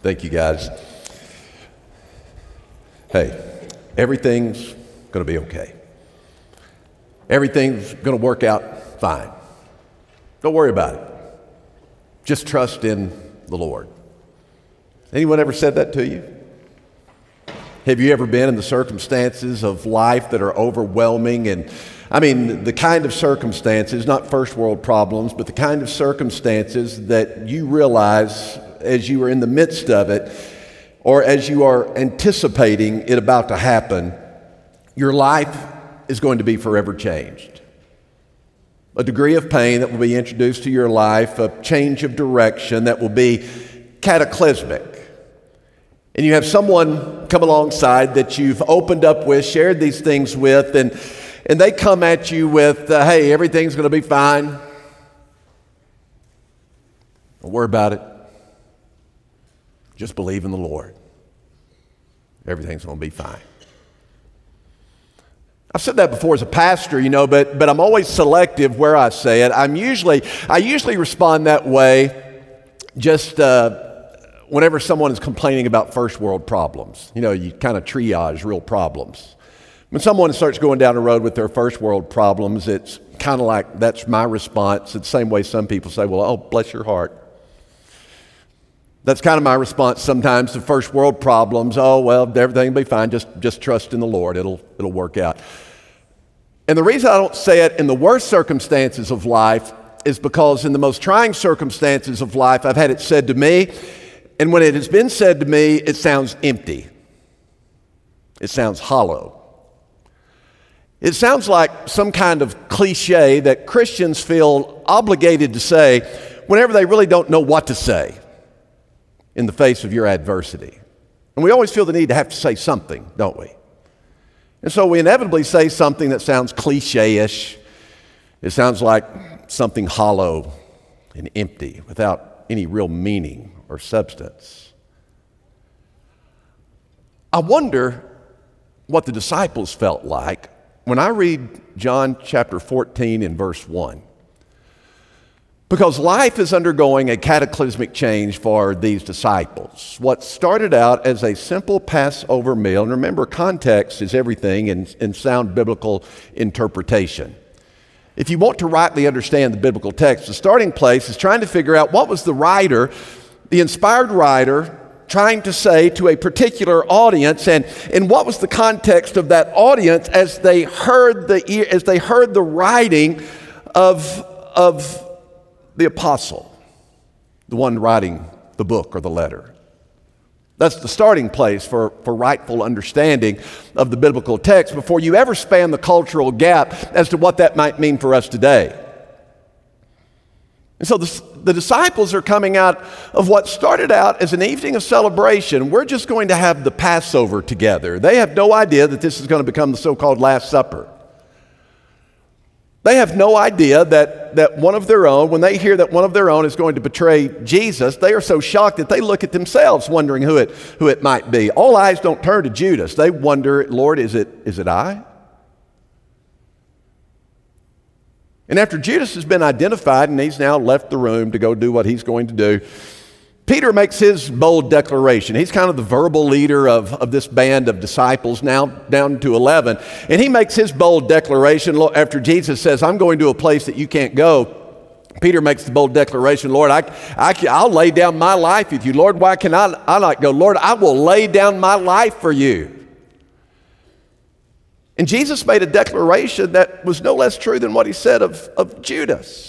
Thank you, guys. Hey, everything's going to be okay. Everything's going to work out fine. Don't worry about it. Just trust in the Lord. Anyone ever said that to you? Have you ever been in the circumstances of life that are overwhelming? And I mean, the kind of circumstances, not first world problems, but the kind of circumstances that you realize as you are in the midst of it, or as you are anticipating it about to happen, your life is going to be forever changed. A degree of pain that will be introduced to your life, a change of direction that will be cataclysmic. And you have someone come alongside that you've opened up with, shared these things with, and they come at you with, hey, everything's going to be fine. Don't worry about it. Just believe in the Lord. Everything's going to be fine. I've said that before as a pastor, but I'm always selective where I say it. I usually respond that way just whenever someone is complaining about first world problems. You kind of triage real problems. When someone starts going down the road with their first world problems, it's kind of like that's my response. It's the same way some people say, well, oh, bless your heart. That's kind of my response sometimes to first world problems. Oh, well, everything will be fine. Just trust in the Lord. It'll work out. And the reason I don't say it in the worst circumstances of life is because in the most trying circumstances of life, I've had it said to me, and when it has been said to me, it sounds empty. It sounds hollow. It sounds like some kind of cliche that Christians feel obligated to say whenever they really don't know what to say in the face of your adversity. And we always feel the need to have to say something, don't we? And so we inevitably say something that sounds cliche-ish. It sounds like something hollow and empty without any real meaning or substance. I wonder what the disciples felt like when I read John chapter 14 and verse 1. Because life is undergoing a cataclysmic change for these disciples. What started out as a simple Passover meal, and remember, context is everything in sound biblical interpretation. If you want to rightly understand the biblical text, the starting place is trying to figure out what was the writer, the inspired writer, trying to say to a particular audience, and what was the context of that audience as they heard the writing of the apostle, the one writing the book or the letter. That's the starting place for rightful understanding of the biblical text before you ever span the cultural gap as to what that might mean for us today. And so the disciples are coming out of what started out as an evening of celebration. We're just going to have the Passover together. They have no idea that this is going to become the so-called Last Supper. They have no idea that one of their own, when they hear that one of their own is going to betray Jesus, they are so shocked that they look at themselves wondering who it might be. All eyes don't turn to Judas. They wonder, Lord, is it I? And after Judas has been identified and he's now left the room to go do what he's going to do, Peter makes his bold declaration. He's kind of the verbal leader of this band of disciples, now down to 11. And he makes his bold declaration after Jesus says, I'm going to a place that you can't go. Peter makes the bold declaration, Lord, I'll lay down my life with you. Lord, why can I not go? Lord, I will lay down my life for you. And Jesus made a declaration that was no less true than what he said of Judas.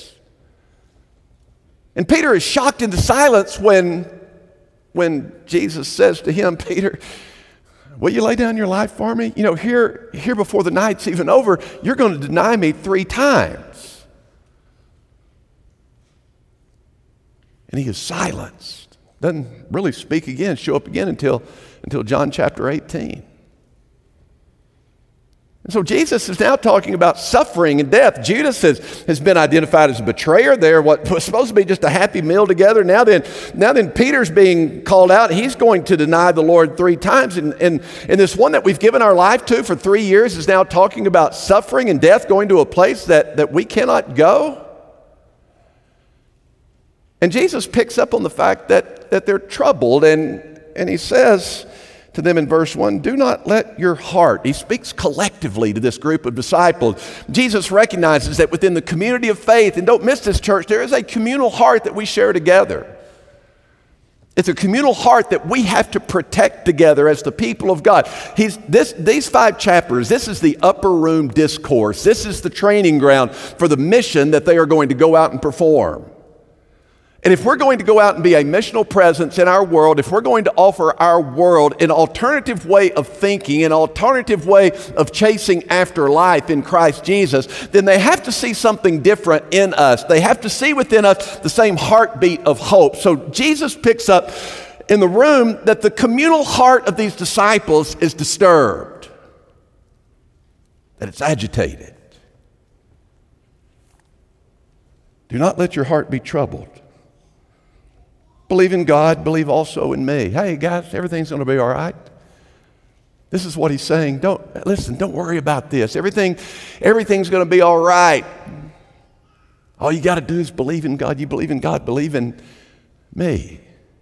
And Peter is shocked into silence when Jesus says to him, Peter, will you lay down your life for me? Here before the night's even over, you're going to deny me 3 times. And he is silenced. Doesn't really speak again, show up again until John chapter 18. And so Jesus is now talking about suffering and death. Judas has been identified as a betrayer there, what was supposed to be just a happy meal together. Now then Peter's being called out. He's going to deny the Lord 3 times. And this one that we've given our life to for 3 years is now talking about suffering and death, going to a place that we cannot go. And Jesus picks up on the fact that they're troubled, and he says to them in verse 1, do not let your heart. He speaks collectively to this group of disciples. Jesus recognizes that within the community of faith, and don't miss this, church, there is a communal heart that we share together. It's a communal heart that we have to protect together as the people of God. These 5 chapters, this is the upper room discourse. This is the training ground for the mission that they are going to go out and perform. And if we're going to go out and be a missional presence in our world, if we're going to offer our world an alternative way of thinking, an alternative way of chasing after life in Christ Jesus, then they have to see something different in us. They have to see within us the same heartbeat of hope. So Jesus picks up in the room that the communal heart of these disciples is disturbed, that it's agitated. Do not let your heart be troubled. Believe in God, believe also in me. Hey guys, everything's going to be all right. This is what he's saying. Don't worry about this. Everything's going to be all right. All you got to do is believe in God. You believe in God, believe in me.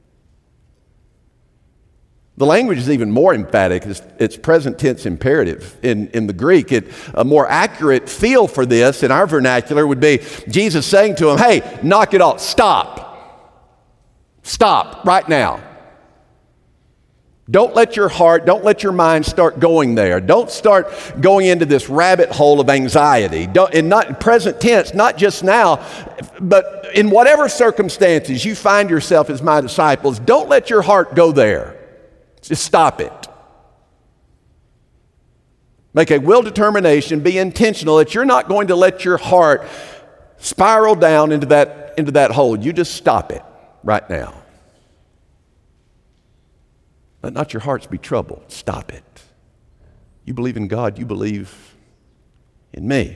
The language is even more emphatic. It's present tense imperative in the Greek. A more accurate feel for this in our vernacular would be Jesus saying to them, hey, knock it off. Stop. Stop right now. Don't let your heart, don't let your mind start going there. Don't start going into this rabbit hole of anxiety. In present tense, not just now, but in whatever circumstances you find yourself as my disciples, don't let your heart go there. Just stop it. Make a will determination, be intentional that you're not going to let your heart spiral down into that hole. You just stop it right now. Let not your hearts be troubled. Stop it. You believe in God, you believe in me.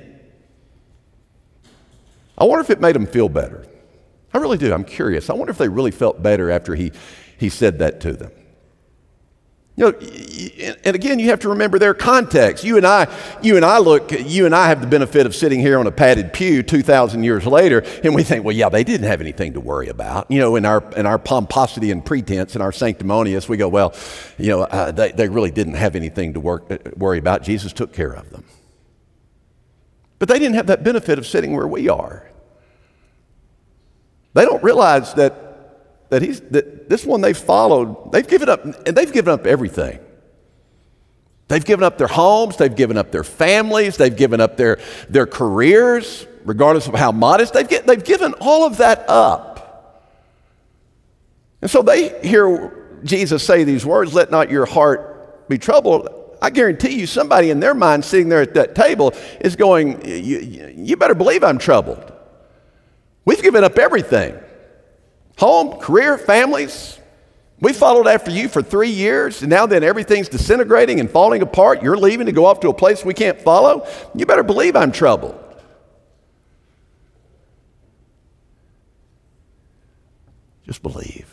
I wonder if it made them feel better. I really do. I'm curious. I wonder if they really felt better after he said that to them. You know, and again, you have to remember their context. You and I have the benefit of sitting here on a padded pew 2,000 years later, and we think, well, yeah, they didn't have anything to worry about. You know, in our pomposity and pretense and our sanctimonious, we go, well, you know, they really didn't have anything to worry about. Jesus took care of them. But they didn't have that benefit of sitting where we are. They don't realize that this one they followed, they've given up, and they've given up everything. They've given up their homes, they've given up their families, they've given up their careers, regardless of how modest. They've given all of that up. And so they hear Jesus say these words, let not your heart be troubled. I guarantee you somebody in their mind sitting there at that table is going, you better believe I'm troubled. We've given up everything. Home, career, families. We followed after you for 3 years, and now then everything's disintegrating and falling apart. You're leaving to go off to a place we can't follow. You better believe I'm troubled. Just believe.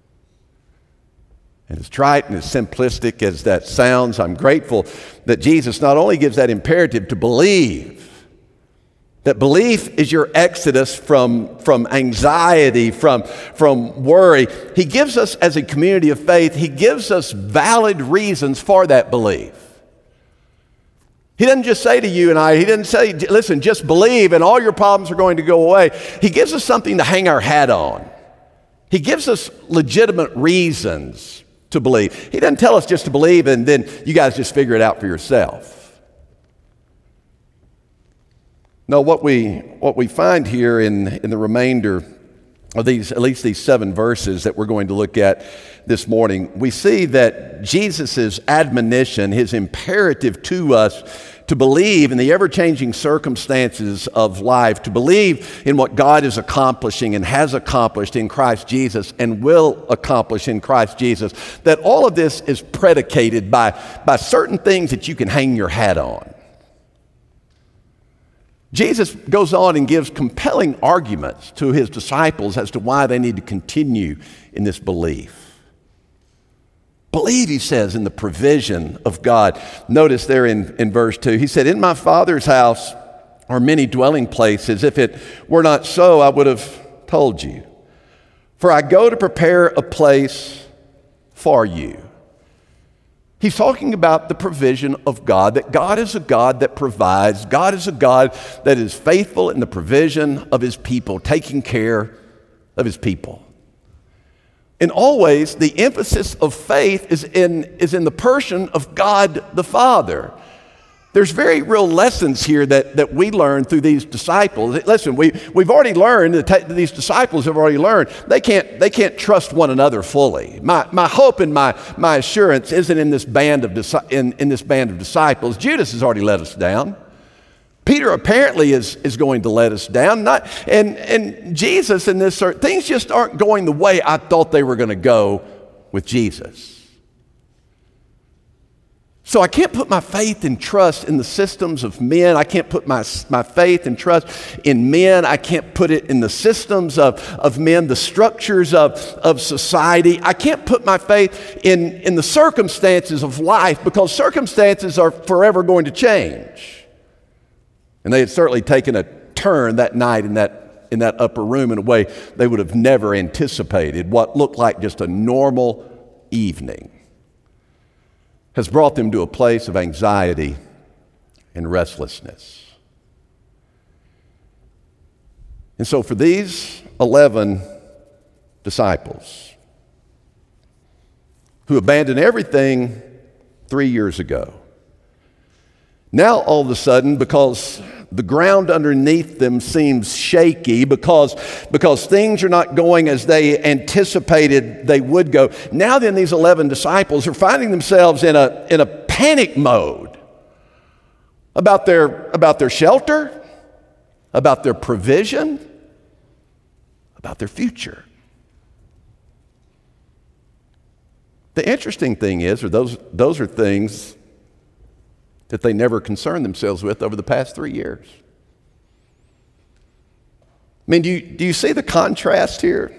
And as trite and as simplistic as that sounds, I'm grateful that Jesus not only gives that imperative to believe, that belief is your exodus from anxiety, from worry. He gives us, as a community of faith, he gives us valid reasons for that belief. He doesn't just say to you and I, he doesn't say, listen, just believe and all your problems are going to go away. He gives us something to hang our hat on. He gives us legitimate reasons to believe. He doesn't tell us just to believe and then you guys just figure it out for yourself. No, what we find here in the remainder of these, at least these 7 verses that we're going to look at this morning, we see that Jesus' admonition, his imperative to us to believe in the ever-changing circumstances of life, to believe in what God is accomplishing and has accomplished in Christ Jesus and will accomplish in Christ Jesus, that all of this is predicated by certain things that you can hang your hat on. Jesus goes on and gives compelling arguments to his disciples as to why they need to continue in this belief. Believe, he says, in the provision of God. Notice there in verse 2, he said, in my Father's house are many dwelling places. If it were not so, I would have told you. For I go to prepare a place for you. He's talking about the provision of God, that God is a God that provides. God is a God that is faithful in the provision of his people, taking care of his people. And always the emphasis of faith is in the person of God the Father. There's very real lessons here that we learn through these disciples. Listen, we've already learned, these disciples have already learned, they can't trust one another fully. My hope and my assurance isn't in this band of disciples. Judas has already let us down. Peter apparently is going to let us down. And Jesus in this, things just aren't going the way I thought they were going to go with Jesus. So I can't put my faith and trust in the systems of men. I can't put my faith and trust in men. I can't put it in the systems of men, the structures of society. I can't put my faith in the circumstances of life, because circumstances are forever going to change. And they had certainly taken a turn that night in that upper room in a way they would have never anticipated. What looked like just a normal evening has brought them to a place of anxiety and restlessness. And so for these 11 disciples who abandoned everything 3 years ago, now all of a sudden, because the ground underneath them seems shaky, because things are not going as they anticipated they would go, now then these 11 disciples are finding themselves in a panic mode about their shelter, about their provision, about their future. The interesting thing is, those are things that they never concerned themselves with over the past 3 years. I mean, do you see the contrast here?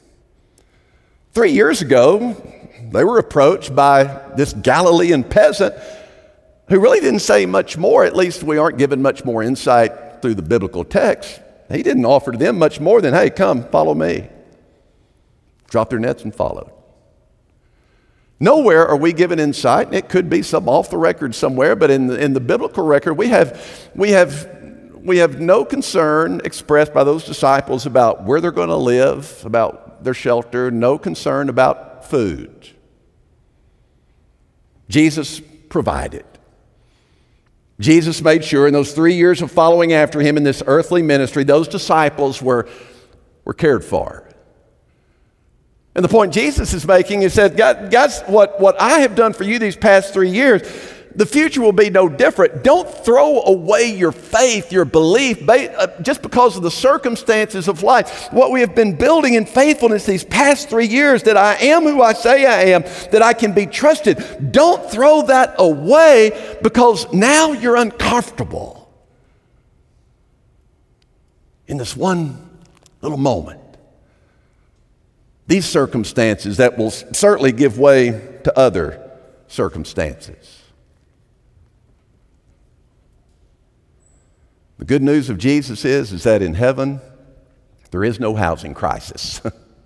3 years ago, they were approached by this Galilean peasant who really didn't say much more. At least we aren't given much more insight through the biblical text. He didn't offer to them much more than, hey, come, follow me. Dropped their nets and followed. Nowhere are we given insight. It could be some off the record somewhere, but in the biblical record, we have no concern expressed by those disciples about where they're going to live, about their shelter, no concern about food. Jesus provided. Jesus made sure in those 3 years of following after him in this earthly ministry, those disciples were cared for. And the point Jesus is making is that, guys, what I have done for you these past 3 years, the future will be no different. Don't throw away your faith, your belief, just because of the circumstances of life. What we have been building in faithfulness these past 3 years, that I am who I say I am, that I can be trusted. Don't throw that away because now you're uncomfortable in this one little moment. These circumstances that will certainly give way to other circumstances. The good news of Jesus is that in heaven, there is no housing crisis.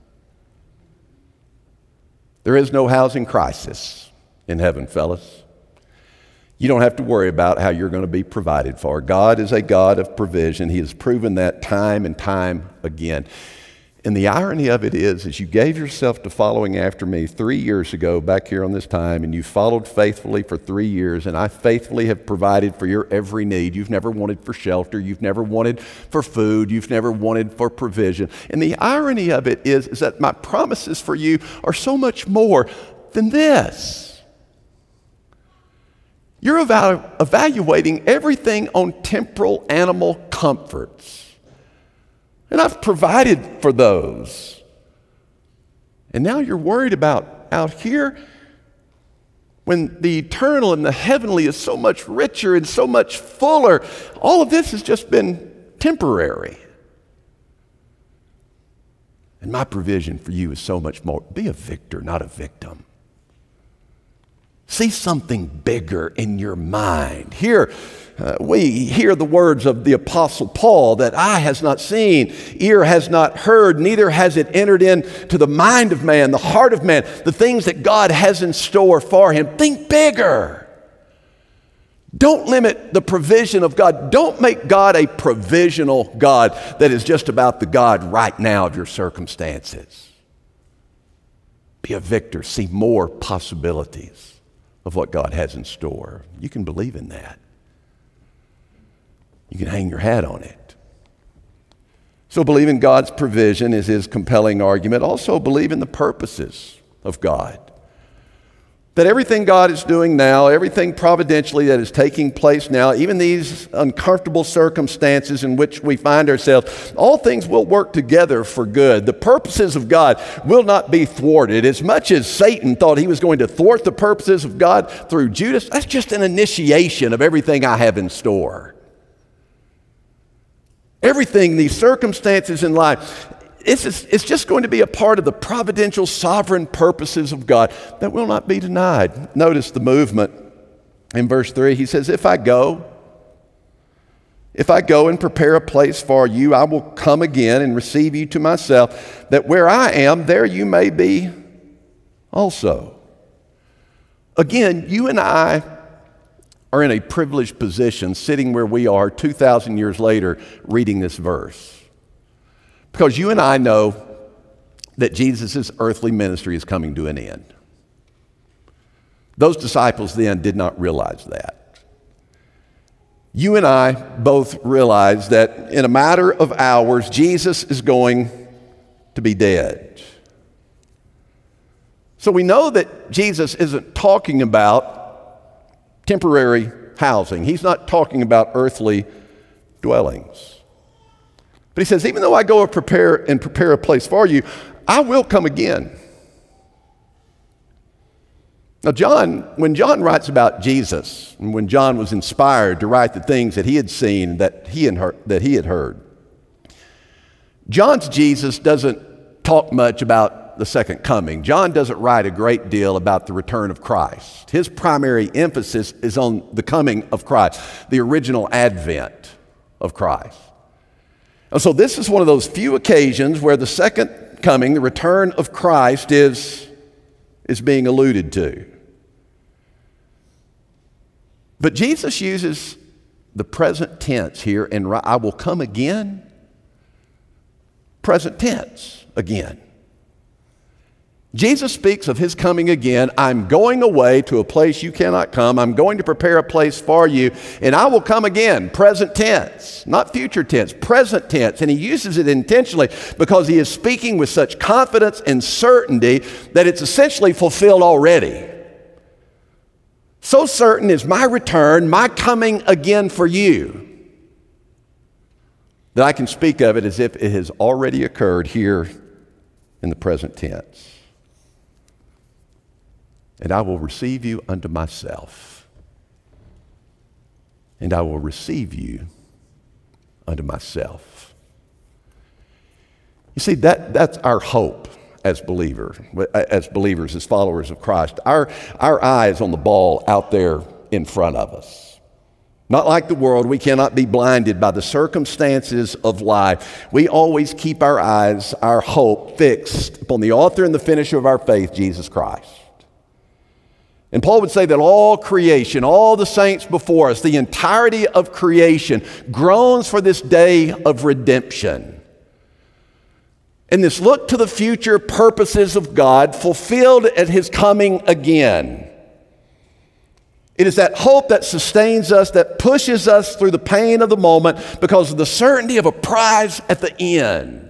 There is no housing crisis in heaven, fellas. You don't have to worry about how you're going to be provided for. God is a God of provision. He has proven that time and time again. And the irony of it is you gave yourself to following after me 3 years ago back here on this time, and you followed faithfully for 3 years, and I faithfully have provided for your every need. You've never wanted for shelter. You've never wanted for food. You've never wanted for provision. And the irony of it is that my promises for you are so much more than this. You're evaluating everything on temporal animal comforts. And I've provided for those. And now you're worried about out here when the eternal and the heavenly is so much richer and so much fuller. All of this has just been temporary. And my provision for you is so much more. Be a victor, not a victim. See something bigger in your mind. Here, we hear the words of the Apostle Paul that eye has not seen, ear has not heard, neither has it entered into the mind of man, the heart of man, the things that God has in store for him. Think bigger. Don't limit the provision of God. Don't make God a provisional God that is just about the God right now of your circumstances. Be a victor. See more possibilities of what God has in store. You can believe in that. You can hang your hat on it. So believe in God's provision is his compelling argument. Also believe in the purposes of God. That everything God is doing now, everything providentially that is taking place now, even these uncomfortable circumstances in which we find ourselves, all things will work together for good. The purposes of God will not be thwarted. As much as Satan thought he was going to thwart the purposes of God through Judas, that's just an initiation of everything I have in store. Everything, these circumstances in life, it's just going to be a part of the providential, sovereign purposes of God that will not be denied. Notice the movement in verse 3. He says, if I go and prepare a place for you, I will come again and receive you to myself, that where I am, there you may be also. Again, you and I are in a privileged position sitting where we are 2,000 years later reading this verse. Because you and I know that Jesus' earthly ministry is coming to an end. Those disciples then did not realize that. You and I both realize that in a matter of hours, Jesus is going to be dead. So we know that Jesus isn't talking about temporary housing. He's not talking about earthly dwellings. But he says, even though I go and prepare a place for you, I will come again. Now, when John writes about Jesus, and when John was inspired to write the things that he had seen, that he had heard, John's Jesus doesn't talk much about the second coming. John doesn't write a great deal about the return of Christ. His primary emphasis is on the coming of Christ, the original advent of Christ. And so this is one of those few occasions where the second coming, the return of Christ, is being alluded to. But Jesus uses the present tense here, and I will come again. Present tense again. Jesus speaks of his coming again. I'm going away to a place you cannot come. I'm going to prepare a place for you, and I will come again. Present tense, not future tense, present tense. And he uses it intentionally because he is speaking with such confidence and certainty that it's essentially fulfilled already. So certain is my return, my coming again for you, that I can speak of it as if it has already occurred here in the present tense. And I will receive you unto myself. And I will receive you unto myself. You see, that's our hope as believers, as followers of Christ. Our eye is on the ball out there in front of us. Not like the world, we cannot be blinded by the circumstances of life. We always keep our eyes, our hope fixed upon the author and the finisher of our faith, Jesus Christ. And Paul would say that all creation, all the saints before us, the entirety of creation groans for this day of redemption. And this look to the future purposes of God fulfilled at his coming again. It is that hope that sustains us, that pushes us through the pain of the moment because of the certainty of a prize at the end.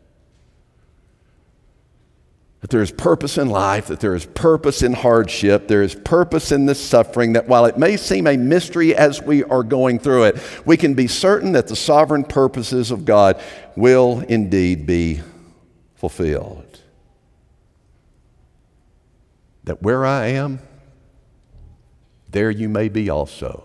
That there is purpose in life, that there is purpose in hardship, there is purpose in this suffering, that while it may seem a mystery as we are going through it, we can be certain that the sovereign purposes of God will indeed be fulfilled. That where I am, there you may be also.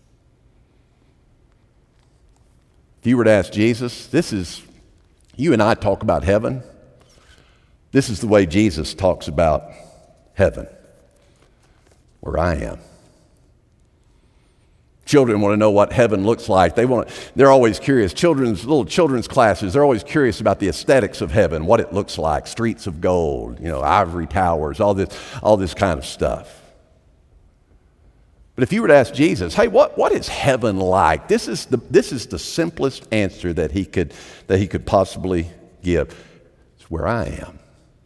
If you were to ask Jesus, you and I talk about heaven. This is the way Jesus talks about heaven, where I am. Children want to know what heaven looks like. They're always curious. Little children's classes, they're always curious about the aesthetics of heaven, what it looks like, streets of gold, ivory towers, all this kind of stuff. But if you were to ask Jesus, hey, what is heaven like? This is the simplest answer that he could possibly give. It's where I am.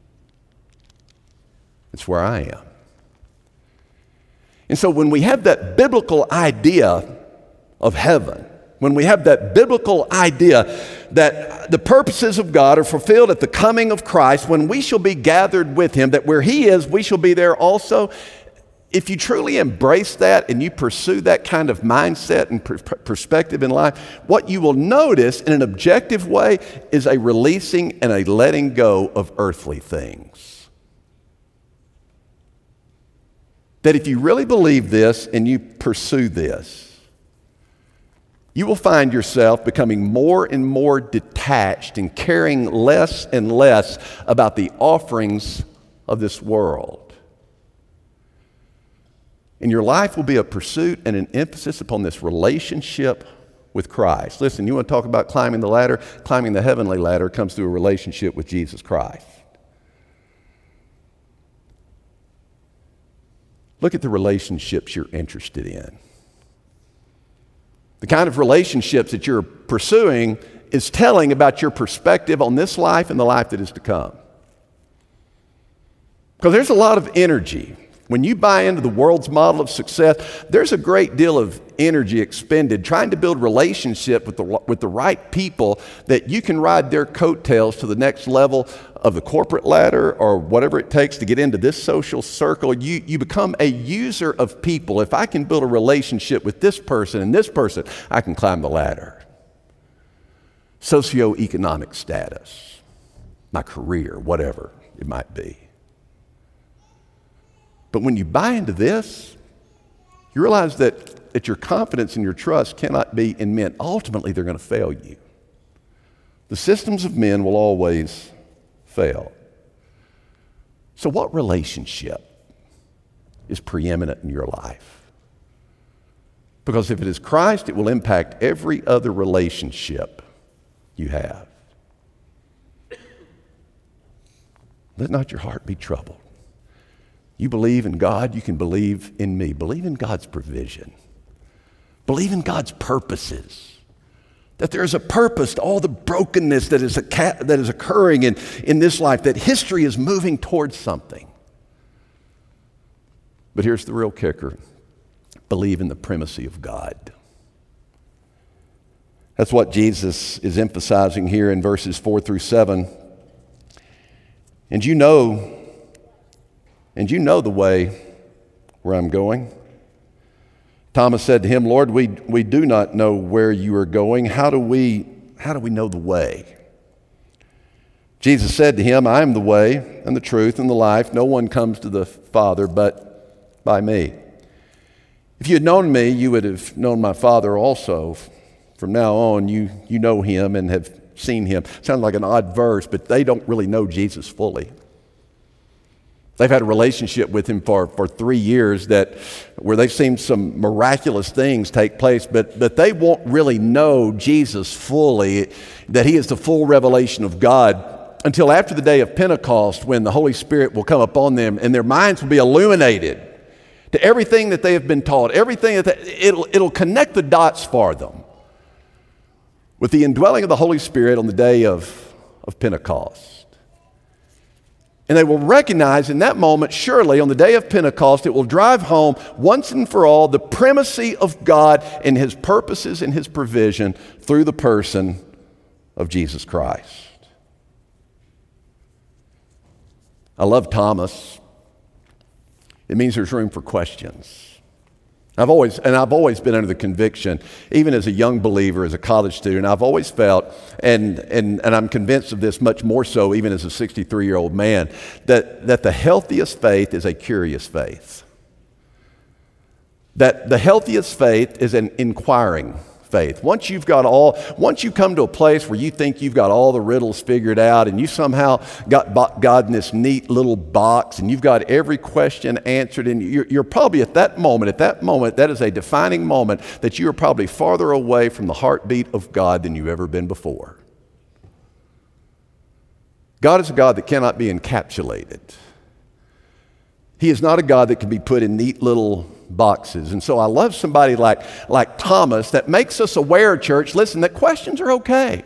It's where I am. And so when we have that biblical idea of heaven, when we have that biblical idea that the purposes of God are fulfilled at the coming of Christ, when we shall be gathered with him, that where he is, we shall be there also. If you truly embrace that and you pursue that kind of mindset and perspective in life, what you will notice in an objective way is a releasing and a letting go of earthly things. That if you really believe this and you pursue this, you will find yourself becoming more and more detached and caring less and less about the offerings of this world. And your life will be a pursuit and an emphasis upon this relationship with Christ. Listen, you want to talk about climbing the ladder? Climbing the heavenly ladder comes through a relationship with Jesus Christ. Look at the relationships you're interested in. The kind of relationships that you're pursuing is telling about your perspective on this life and the life that is to come. Because there's a lot of energy. When you buy into the world's model of success, there's a great deal of energy expended trying to build relationship with the right people that you can ride their coattails to the next level of the corporate ladder or whatever it takes to get into this social circle. You become a user of people. If I can build a relationship with this person and this person, I can climb the ladder. Socioeconomic status, my career, whatever it might be. But when you buy into this, you realize that your confidence and your trust cannot be in men. Ultimately, they're going to fail you. The systems of men will always fail. So what relationship is preeminent in your life? Because if it is Christ, it will impact every other relationship you have. Let not your heart be troubled. You believe in God, you can believe in me. Believe in God's provision. Believe in God's purposes. That there is a purpose to all the brokenness that is occurring in this life, that history is moving towards something. But here's the real kicker. Believe in the primacy of God. That's what Jesus is emphasizing here in verses 4 through 7. And you know the way where I'm going. Thomas said to him, Lord, we do not know where you are going. How do we know the way? Jesus said to him, I am the way and the truth and the life. No one comes to the Father but by me. If you had known me, you would have known my Father also. From now on, you know him and have seen him. Sounds like an odd verse, but they don't really know Jesus fully. They've had a relationship with him for 3 years where they've seen some miraculous things take place, but they won't really know Jesus fully, that he is the full revelation of God, until after the day of Pentecost, when the Holy Spirit will come upon them and their minds will be illuminated to everything that they have been taught, everything it'll connect the dots for them with the indwelling of the Holy Spirit on the day of Pentecost. And they will recognize in that moment, surely on the day of Pentecost, it will drive home once and for all the primacy of God and his purposes and his provision through the person of Jesus Christ. I love Thomas. It means there's room for questions. I've always been under the conviction, even as a young believer, as a college student, I've always felt, and I'm convinced of this much more so even as a 63-year-old man, that the healthiest faith is a curious faith. That the healthiest faith is an inquiring faith. Once you come to a place where you think you've got all the riddles figured out and you somehow got God in this neat little box and you've got every question answered, and you're probably at that moment, that is a defining moment that you are probably farther away from the heartbeat of God than you've ever been before. God is a God that cannot be encapsulated. He is not a God that can be put in neat little boxes. And so I love somebody like Thomas that makes us aware, church, listen, that questions are okay.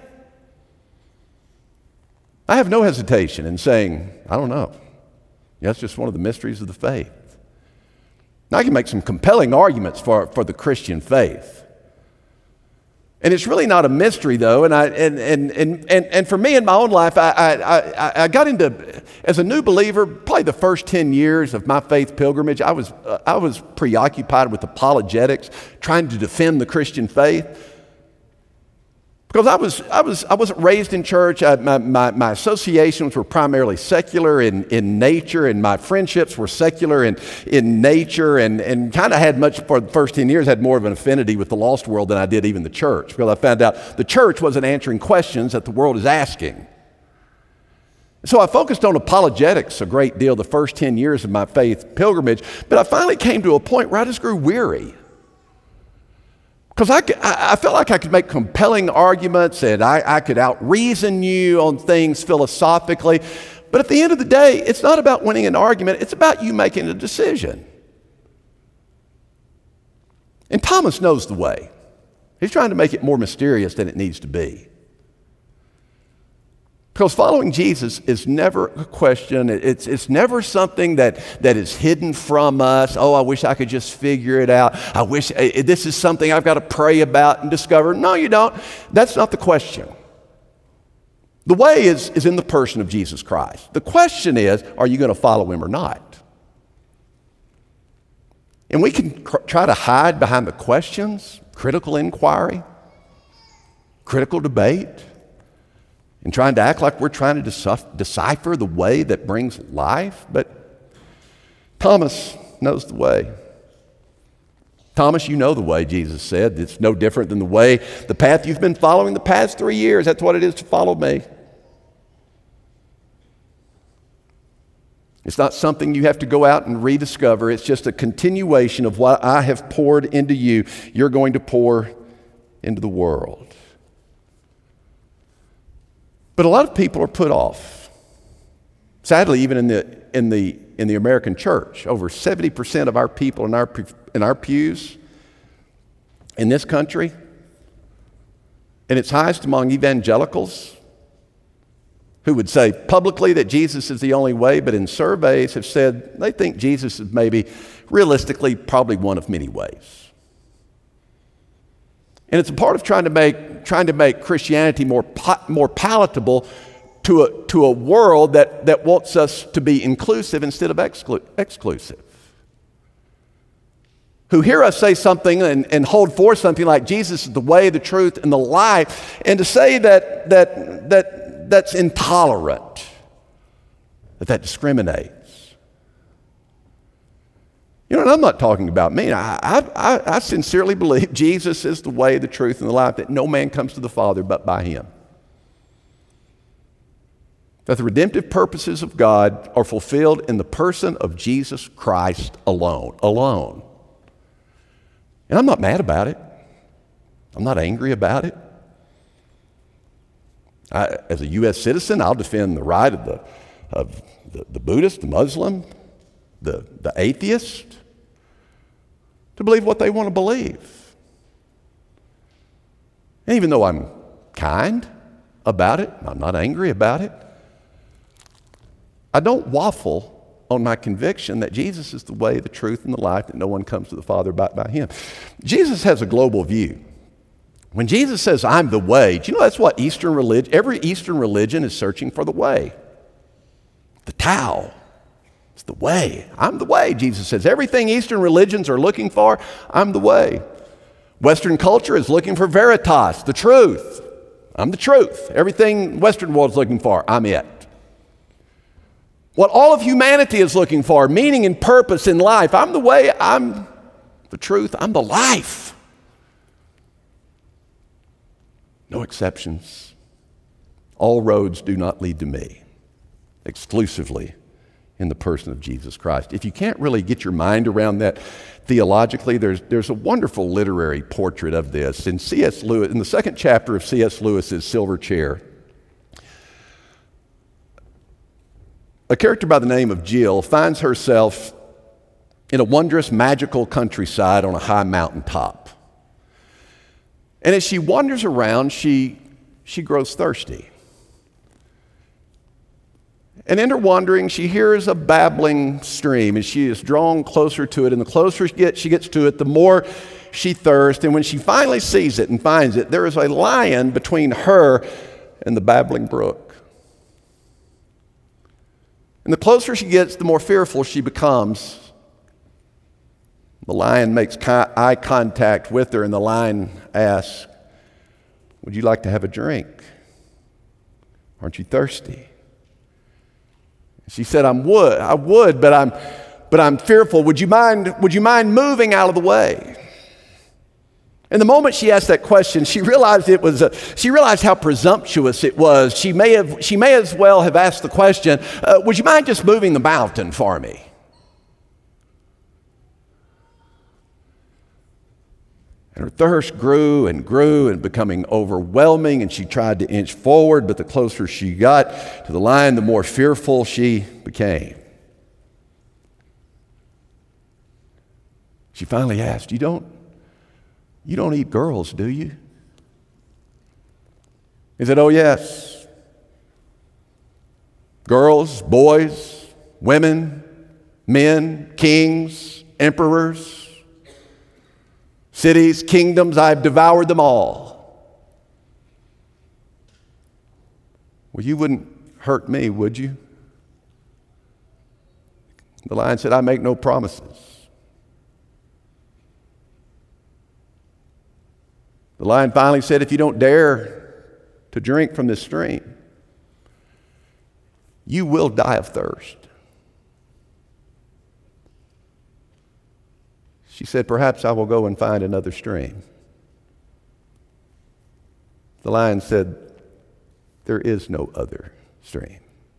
I have no hesitation in saying, I don't know. That's just one of the mysteries of the faith. Now, I can make some compelling arguments for the Christian faith. And it's really not a mystery, though. And for me in my own life, I got into, as a new believer, probably the first 10 years of my faith pilgrimage, I was preoccupied with apologetics, trying to defend the Christian faith. Because I wasn't raised in church. My associations were primarily secular in nature, and my friendships were secular in nature, and kind of had much, for the first 10 years, had more of an affinity with the lost world than I did even the church. Because I found out the church wasn't answering questions that the world is asking. So I focused on apologetics a great deal the first 10 years of my faith pilgrimage, but I finally came to a point where I just grew weary. Because I felt like I could make compelling arguments and I could out-reason you on things philosophically. But at the end of the day, it's not about winning an argument. It's about you making a decision. And Thomas knows the way. He's trying to make it more mysterious than it needs to be. Because following Jesus is never a question. It's never something that is hidden from us. Oh, I wish I could just figure it out. I wish this is something I've got to pray about and discover. No, you don't. That's not the question. The way is in the person of Jesus Christ. The question is, are you going to follow him or not? And we can try to hide behind the questions, critical inquiry, critical debate, and trying to act like we're trying to decipher the way that brings life. But Thomas knows the way. Thomas, you know the way, Jesus said. It's no different than the path you've been following the past 3 years. That's what it is to follow me. It's not something you have to go out and rediscover. It's just a continuation of what I have poured into you, you're going to pour into the world. But a lot of people are put off. Sadly, even in the American church, over 70% of our people in our pews in this country, and it's highest among evangelicals, who would say publicly that Jesus is the only way, but in surveys have said they think Jesus is maybe, realistically, probably one of many ways. And it's a part of trying to make Christianity more palatable to a world that wants us to be inclusive instead of exclusive. Who hear us say something and hold forth something like Jesus is the way, the truth, and the life, and to say that's intolerant, that discriminates. You know, and I'm not talking about me. I sincerely believe Jesus is the way, the truth, and the life, that no man comes to the Father but by him. That the redemptive purposes of God are fulfilled in the person of Jesus Christ alone. And I'm not mad about it. I'm not angry about it. As a U.S. citizen, I'll defend the right of the Buddhist, the Muslim, the atheist, to believe what they want to believe. And even though I'm kind about it, I'm not angry about it, I don't waffle on my conviction that Jesus is the way, the truth, and the life, that no one comes to the Father but by him. Jesus has a global view. When Jesus says, I'm the way, do you know that's what every Eastern religion is searching for the way. The Tao. It's the way. I'm the way, Jesus says. Everything Eastern religions are looking for, I'm the way. Western culture is looking for veritas, the truth. I'm the truth. Everything Western world is looking for, I'm it. What all of humanity is looking for, meaning and purpose in life, I'm the way, I'm the truth, I'm the life. No exceptions. All roads do not lead to me, exclusively in the person of Jesus Christ. If you can't really get your mind around that theologically, there's a wonderful literary portrait of this. In C.S. Lewis, in the second chapter of C.S. Lewis's Silver Chair, a character by the name of Jill finds herself in a wondrous, magical countryside on a high mountaintop. And as she wanders around, she grows thirsty. And in her wandering, she hears a babbling stream, and she is drawn closer to it. And the closer she gets to it, the more she thirsts. And when she finally sees it and finds it, there is a lion between her and the babbling brook. And the closer she gets, the more fearful she becomes. The lion makes eye contact with her, and the lion asks, "Would you like to have a drink? Aren't you thirsty?" She said, I would, but I'm fearful. Would you mind moving out of the way?" And the moment she asked that question, she realized how presumptuous it was. She may as well have asked the question, "Would you mind just moving the mountain for me?" And her thirst grew and becoming overwhelming, and she tried to inch forward, but the closer she got to the lion, the more fearful she became. She finally asked, You don't eat girls, do you?" He said, "Oh, yes. Girls, boys, women, men, kings, emperors, cities, kingdoms, I've devoured them all." "Well, you wouldn't hurt me, would you?" The lion said, "I make no promises." The lion finally said, "If you don't dare to drink from this stream, you will die of thirst." She said, "Perhaps I will go and find another stream." The lion said, "There is no other stream."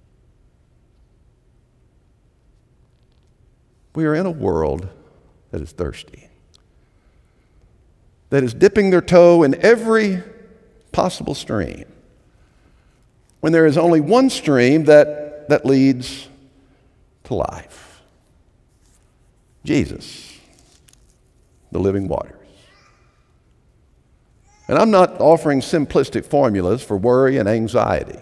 We are in a world that is thirsty, that is dipping their toe in every possible stream, when there is only one stream that leads to life: Jesus, the living waters. And I'm not offering simplistic formulas for worry and anxiety,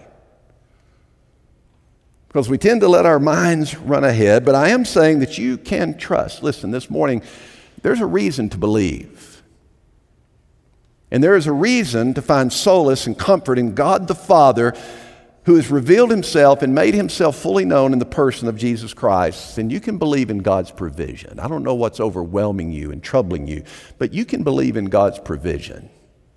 because we tend to let our minds run ahead, but I am saying that you can trust. Listen, this morning, there's a reason to believe. And there is a reason to find solace and comfort in God the Father, who has revealed himself and made himself fully known in the person of Jesus Christ. And you can believe in God's provision. I don't know what's overwhelming you and troubling you, but you can believe in God's provision.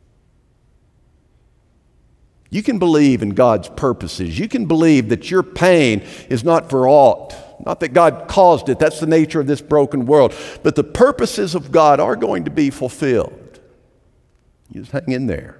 You can believe in God's purposes. You can believe that your pain is not for aught. Not that God caused it. That's the nature of this broken world. But the purposes of God are going to be fulfilled. You just hang in there.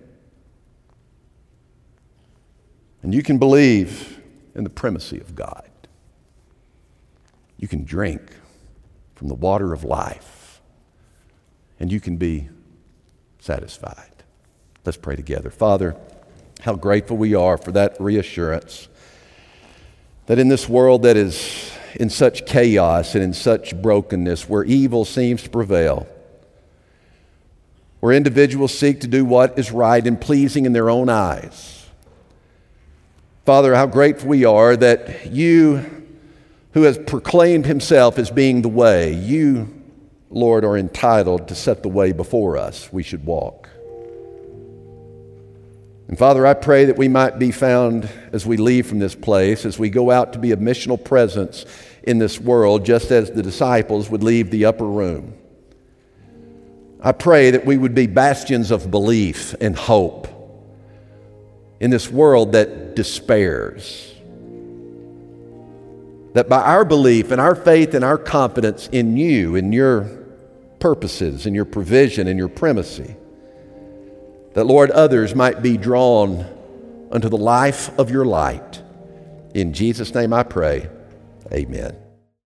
And you can believe in the primacy of God. You can drink from the water of life, and you can be satisfied. Let's pray together. Father, how grateful we are for that reassurance that in this world that is in such chaos and in such brokenness, where evil seems to prevail, where individuals seek to do what is right and pleasing in their own eyes, Father, how grateful we are that you, who has proclaimed himself as being the way, you, Lord, are entitled to set the way before us we should walk. And Father, I pray that we might be found as we leave from this place, as we go out to be a missional presence in this world, just as the disciples would leave the upper room. I pray that we would be bastions of belief and hope in this world that despairs. That by our belief and our faith and our confidence in you, in your purposes, in your provision, in your primacy, that, Lord, others might be drawn unto the life of your light. In Jesus' name I pray, amen.